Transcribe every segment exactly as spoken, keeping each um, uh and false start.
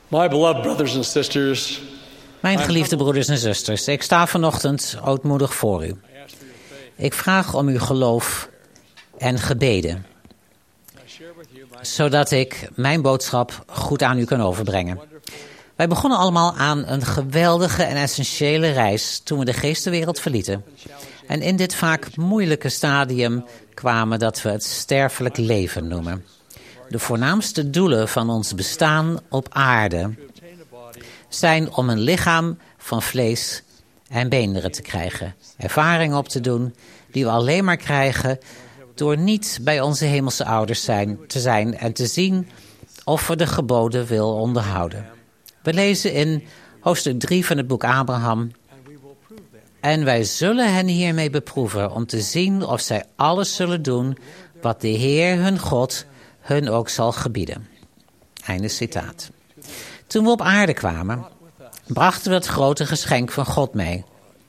My beloved brothers and sisters, Mijn geliefde broeders en zusters, ik sta vanochtend ootmoedig voor u. Ik vraag om uw geloof en gebeden, zodat ik mijn boodschap goed aan u kan overbrengen. Wij begonnen allemaal aan een geweldige en essentiële reis toen we de geestenwereld verlieten. En in dit vaak moeilijke stadium kwamen dat we het sterfelijk leven noemen. De voornaamste doelen van ons bestaan op aarde zijn om een lichaam van vlees en beenderen te krijgen. Ervaringen op te doen die we alleen maar krijgen door niet bij onze hemelse ouders zijn, te zijn en te zien of we de geboden wil onderhouden. We lezen in hoofdstuk drie van het boek Abraham: en wij zullen hen hiermee beproeven om te zien of zij alles zullen doen wat de Heer hun God hun ook zal gebieden. Einde citaat. Toen we op aarde kwamen, brachten we het grote geschenk van God mee: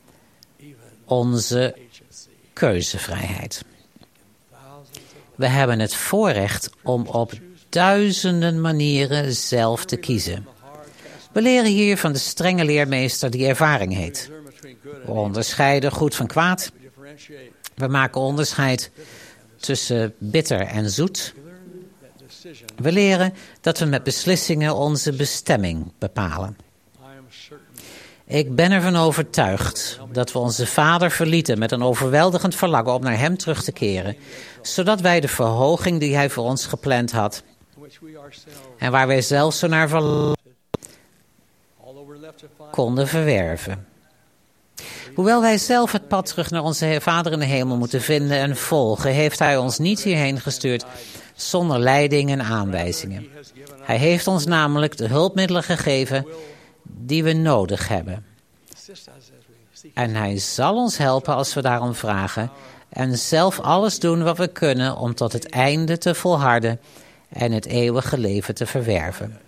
onze keuzevrijheid. We hebben het voorrecht om op duizenden manieren zelf te kiezen. We leren hier van de strenge leermeester die ervaring heet. We onderscheiden goed van kwaad. We maken onderscheid tussen bitter en zoet. We leren dat we met beslissingen onze bestemming bepalen. Ik ben ervan overtuigd dat we onze Vader verlieten met een overweldigend verlangen om naar Hem terug te keren, zodat wij de verhoging die Hij voor ons gepland had en waar wij zelf zo naar verlangen konden verwerven. Hoewel wij zelf het pad terug naar onze Vader in de hemel moeten vinden en volgen, heeft Hij ons niet hierheen gestuurd zonder leiding en aanwijzingen. Hij heeft ons namelijk de hulpmiddelen gegeven die we nodig hebben. En Hij zal ons helpen als we daarom vragen en zelf alles doen wat we kunnen om tot het einde te volharden en het eeuwige leven te verwerven.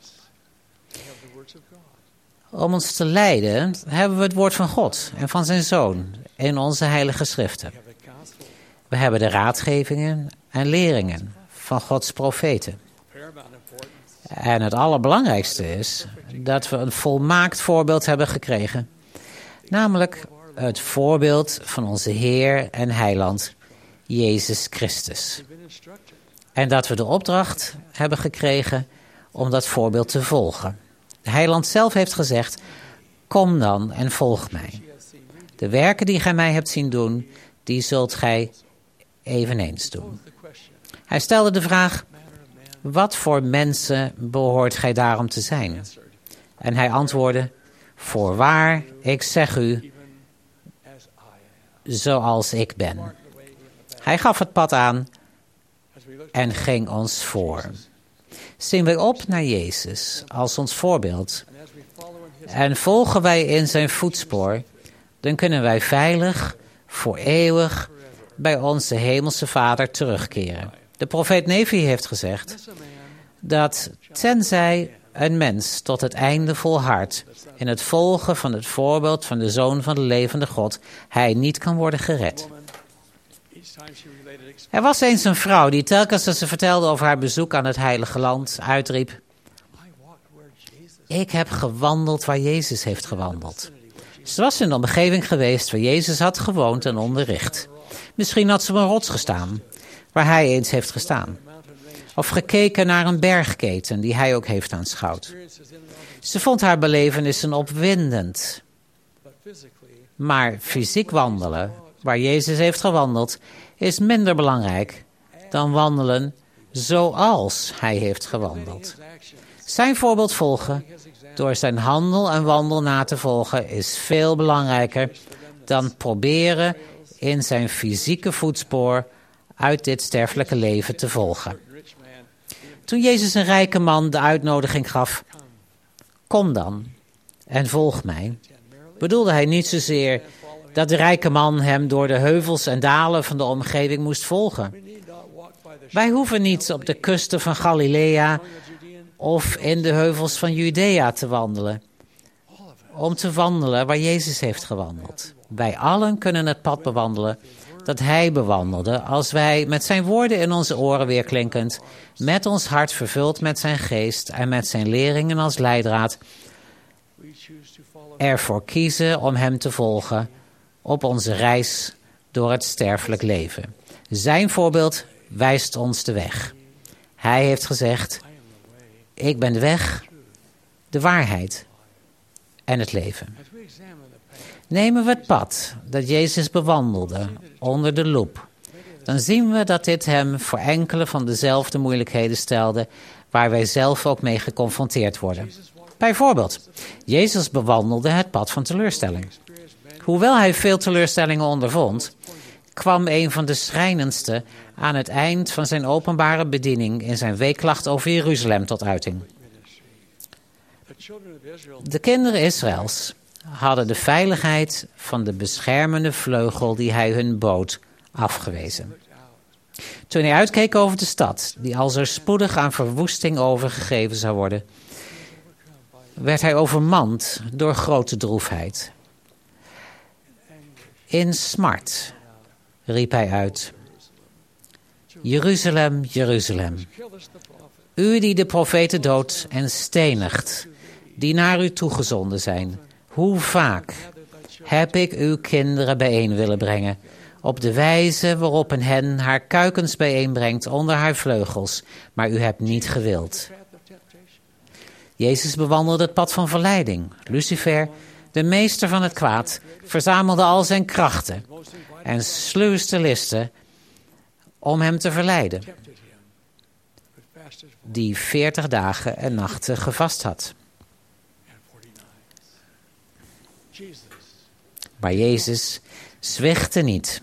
Om ons te leiden hebben we het woord van God en van zijn Zoon in onze heilige schriften. We hebben de raadgevingen en leringen van Gods profeten. En het allerbelangrijkste is dat we een volmaakt voorbeeld hebben gekregen. Namelijk het voorbeeld van onze Heer en Heiland, Jezus Christus. En dat we de opdracht hebben gekregen om dat voorbeeld te volgen. De Heiland zelf heeft gezegd: kom dan en volg mij. De werken die gij mij hebt zien doen, die zult gij eveneens doen. Hij stelde de vraag: wat voor mensen behoort gij daarom te zijn? En hij antwoordde: voorwaar, ik zeg u, zoals ik ben. Hij gaf het pad aan en ging ons voor. Zien wij op naar Jezus als ons voorbeeld en volgen wij in zijn voetspoor, dan kunnen wij veilig, voor eeuwig, bij onze hemelse Vader terugkeren. De profeet Nefi heeft gezegd dat tenzij een mens tot het einde volhardt in het volgen van het voorbeeld van de Zoon van de levende God, hij niet kan worden gered. Er was eens een vrouw die telkens als ze vertelde over haar bezoek aan het heilige land uitriep: ik heb gewandeld waar Jezus heeft gewandeld. Ze was in de omgeving geweest waar Jezus had gewoond en onderricht. Misschien had ze op een rots gestaan waar hij eens heeft gestaan. Of gekeken naar een bergketen die hij ook heeft aanschouwd. Ze vond haar belevenissen opwindend. Maar fysiek wandelen, waar Jezus heeft gewandeld, is minder belangrijk dan wandelen zoals hij heeft gewandeld. Zijn voorbeeld volgen, door zijn handel en wandel na te volgen, is veel belangrijker dan proberen in zijn fysieke voetspoor uit dit sterfelijke leven te volgen. Toen Jezus een rijke man de uitnodiging gaf: kom dan en volg mij, bedoelde hij niet zozeer dat de rijke man hem door de heuvels en dalen van de omgeving moest volgen. Wij hoeven niet op de kusten van Galilea of in de heuvels van Judea te wandelen, om te wandelen waar Jezus heeft gewandeld. Wij allen kunnen het pad bewandelen dat hij bewandelde als wij met zijn woorden in onze oren weerklinkend, met ons hart vervuld met zijn geest en met zijn leringen als leidraad, ervoor kiezen om hem te volgen op onze reis door het sterfelijk leven. Zijn voorbeeld wijst ons de weg. Hij heeft gezegd: ik ben de weg, de waarheid en het leven. Nemen we het pad dat Jezus bewandelde onder de loep, dan zien we dat dit hem voor enkele van dezelfde moeilijkheden stelde waar wij zelf ook mee geconfronteerd worden. Bijvoorbeeld, Jezus bewandelde het pad van teleurstelling. Hoewel hij veel teleurstellingen ondervond, kwam een van de schrijnendste aan het eind van zijn openbare bediening in zijn weeklacht over Jeruzalem tot uiting. De kinderen Israëls hadden de veiligheid van de beschermende vleugel die hij hun bood afgewezen. Toen hij uitkeek over de stad, die al zo spoedig aan verwoesting overgegeven zou worden, werd hij overmand door grote droefheid. In smart riep hij uit: Jeruzalem, Jeruzalem, u die de profeten doodt en stenigt, die naar u toegezonden zijn. Hoe vaak heb ik uw kinderen bijeen willen brengen, op de wijze waarop een hen haar kuikens bijeenbrengt onder haar vleugels, maar u hebt niet gewild. Jezus bewandelde het pad van verleiding. Lucifer, de meester van het kwaad, verzamelde al zijn krachten en sluwste listen om hem te verleiden, die veertig dagen en nachten gevast had. Maar Jezus zwichtte niet.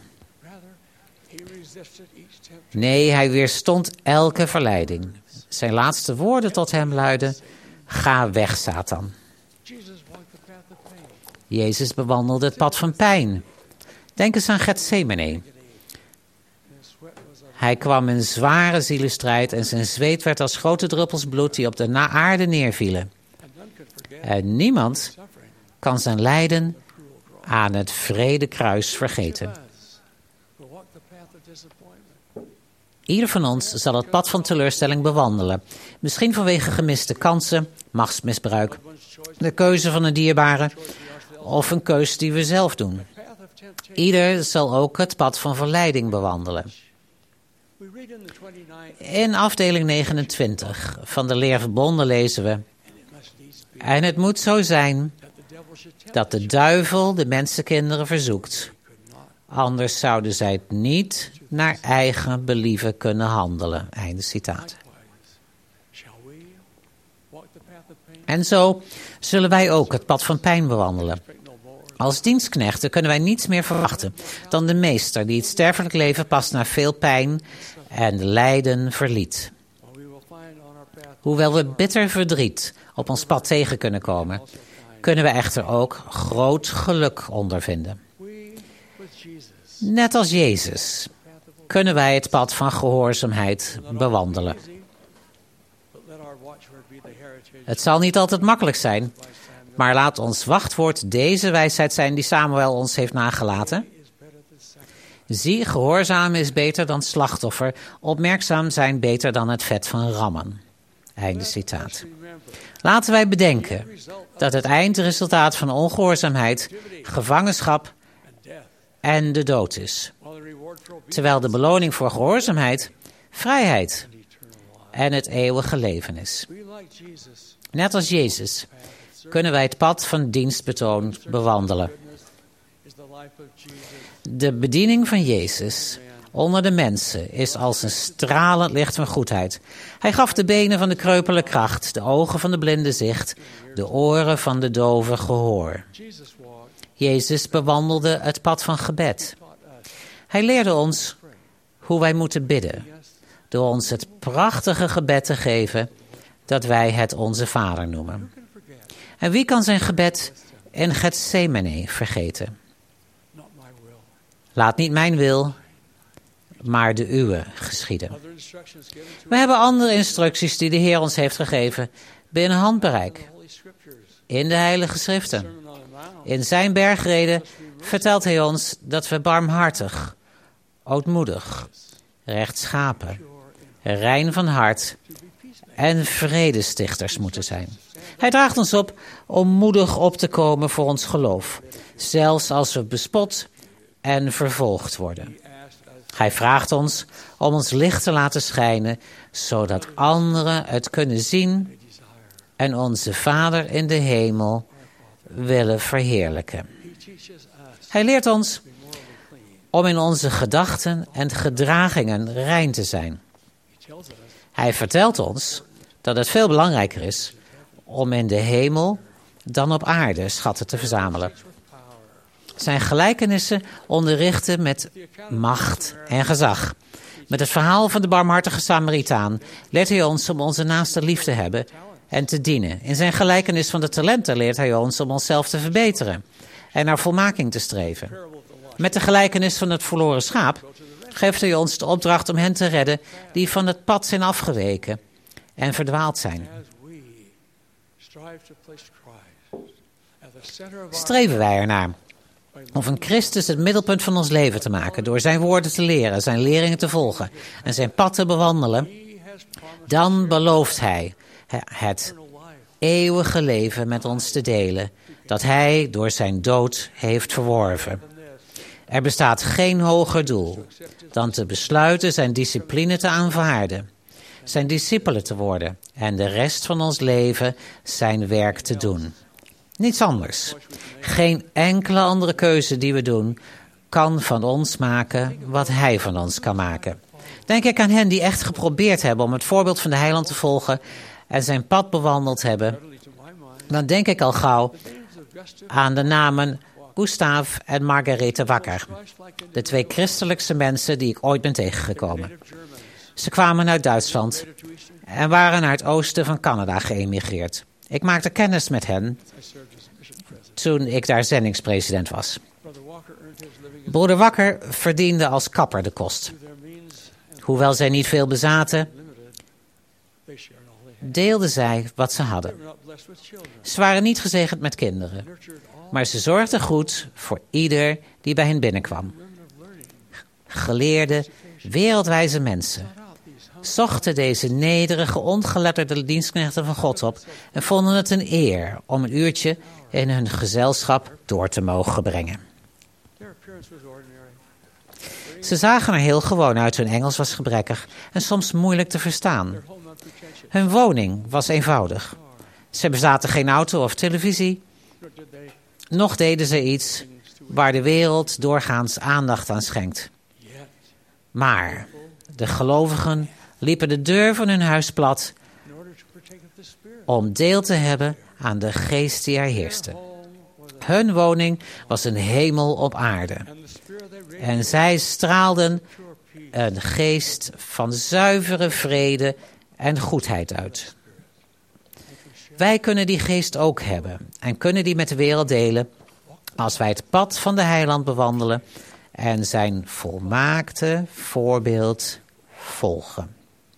Nee, hij weerstond elke verleiding. Zijn laatste woorden tot hem luidden: ga weg, Satan. Jezus bewandelde het pad van pijn. Denk eens aan Getsemane. Hij kwam in zware zielenstrijd en zijn zweet werd als grote druppels bloed die op de aarde neervielen. En niemand kan zijn lijden aan het wrede kruis vergeten. Ieder van ons zal het pad van teleurstelling bewandelen. Misschien vanwege gemiste kansen, machtsmisbruik, de keuze van een dierbare of een keus die we zelf doen. Ieder zal ook het pad van verleiding bewandelen. In afdeling negenentwintig van de leer verbonden lezen we: en het moet zo zijn dat de duivel de mensenkinderen verzoekt. Anders zouden zij het niet naar eigen believen kunnen handelen. Einde citaat. En zo zullen wij ook het pad van pijn bewandelen. Als dienstknechten kunnen wij niets meer verwachten dan de meester die het sterfelijk leven pas na veel pijn en lijden verliet. Hoewel we bitter verdriet op ons pad tegen kunnen komen, kunnen we echter ook groot geluk ondervinden. Net als Jezus kunnen wij het pad van gehoorzaamheid bewandelen. Het zal niet altijd makkelijk zijn, maar laat ons wachtwoord deze wijsheid zijn die Samuel ons heeft nagelaten. Zie, gehoorzaam is beter dan slachtoffer, opmerkzaam zijn beter dan het vet van rammen. Einde citaat. Laten wij bedenken dat het eindresultaat van ongehoorzaamheid gevangenschap en de dood is, terwijl de beloning voor gehoorzaamheid vrijheid en het eeuwige leven is. Net als Jezus kunnen wij het pad van dienstbetoon bewandelen. De bediening van Jezus onder de mensen is als een stralend licht van goedheid. Hij gaf de benen van de kreupele kracht, de ogen van de blinde zicht, de oren van de dove gehoor. Jezus bewandelde het pad van gebed. Hij leerde ons hoe wij moeten bidden, door ons het prachtige gebed te geven dat wij het Onze Vader noemen. En wie kan zijn gebed in Getsemane vergeten? Laat niet mijn wil, maar de uwe geschieden. We hebben andere instructies die de Heer ons heeft gegeven binnen handbereik. In de Heilige Schriften. In zijn bergreden vertelt hij ons dat we barmhartig, ootmoedig, rechtschapen, rein van hart en vredestichters moeten zijn. Hij draagt ons op om moedig op te komen voor ons geloof, zelfs als we bespot en vervolgd worden. Hij vraagt ons om ons licht te laten schijnen, zodat anderen het kunnen zien en onze Vader in de hemel willen verheerlijken. Hij leert ons om in onze gedachten en gedragingen rein te zijn. Hij vertelt ons dat het veel belangrijker is om in de hemel dan op aarde schatten te verzamelen. Zijn gelijkenissen onderrichten met macht en gezag. Met het verhaal van de barmhartige Samaritaan leert hij ons om onze naaste lief te hebben en te dienen. In zijn gelijkenis van de talenten leert hij ons om onszelf te verbeteren en naar volmaking te streven. Met de gelijkenis van het verloren schaap geeft hij ons de opdracht om hen te redden die van het pad zijn afgeweken en verdwaald zijn. Streven wij ernaar om van Christus het middelpunt van ons leven te maken, door zijn woorden te leren, zijn leringen te volgen en zijn pad te bewandelen, dan belooft hij het eeuwige leven met ons te delen, dat hij door zijn dood heeft verworven. Er bestaat geen hoger doel dan te besluiten zijn discipline te aanvaarden, zijn discipelen te worden en de rest van ons leven zijn werk te doen. Niets anders. Geen enkele andere keuze die we doen kan van ons maken wat hij van ons kan maken. Denk ik aan hen die echt geprobeerd hebben om het voorbeeld van de heiland te volgen en zijn pad bewandeld hebben, dan denk ik al gauw aan de namen Gustav en Margarethe Wacker, de twee christelijkste mensen die ik ooit ben tegengekomen. Ze kwamen uit Duitsland en waren naar het oosten van Canada geëmigreerd. Ik maakte kennis met hen toen ik daar zendingspresident was. Broeder Wacker verdiende als kapper de kost. Hoewel zij niet veel bezaten, deelden zij wat ze hadden. Ze waren niet gezegend met kinderen, maar ze zorgden goed voor ieder die bij hen binnenkwam. Geleerde, wereldwijze mensen zochten deze nederige, ongeletterde dienstknechten van God op en vonden het een eer om een uurtje in hun gezelschap door te mogen brengen. Ze zagen er heel gewoon uit, hun Engels was gebrekkig en soms moeilijk te verstaan. Hun woning was eenvoudig. Ze bezaten geen auto of televisie, noch deden ze iets waar de wereld doorgaans aandacht aan schenkt. Maar de gelovigen liepen de deur van hun huis plat om deel te hebben aan de geest die er heerste. Hun woning was een hemel op aarde. En zij straalden een geest van zuivere vrede en goedheid uit. Wij kunnen die geest ook hebben en kunnen die met de wereld delen als wij het pad van de heiland bewandelen en zijn volmaakte voorbeeld volgen.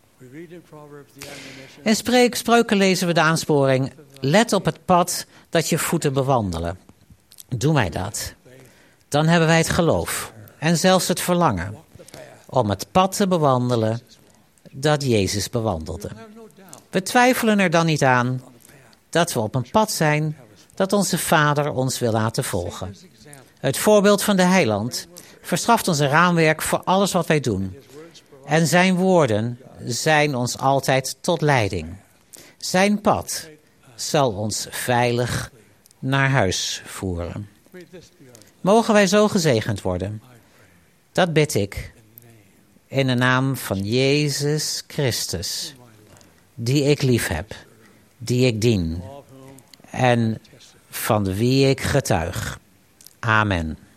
In spreek, Spreuken lezen we de aansporing: let op het pad dat je voeten bewandelen. Doen wij dat, dan hebben wij het geloof en zelfs het verlangen om het pad te bewandelen dat Jezus bewandelde. We twijfelen er dan niet aan dat we op een pad zijn dat onze Vader ons wil laten volgen. Het voorbeeld van de heiland verschaft ons een raamwerk voor alles wat wij doen. En zijn woorden zijn ons altijd tot leiding. Zijn pad zal ons veilig naar huis voeren. Mogen wij zo gezegend worden. Dat bid ik in de naam van Jezus Christus, die ik lief heb, die ik dien en van wie ik getuig. Amen.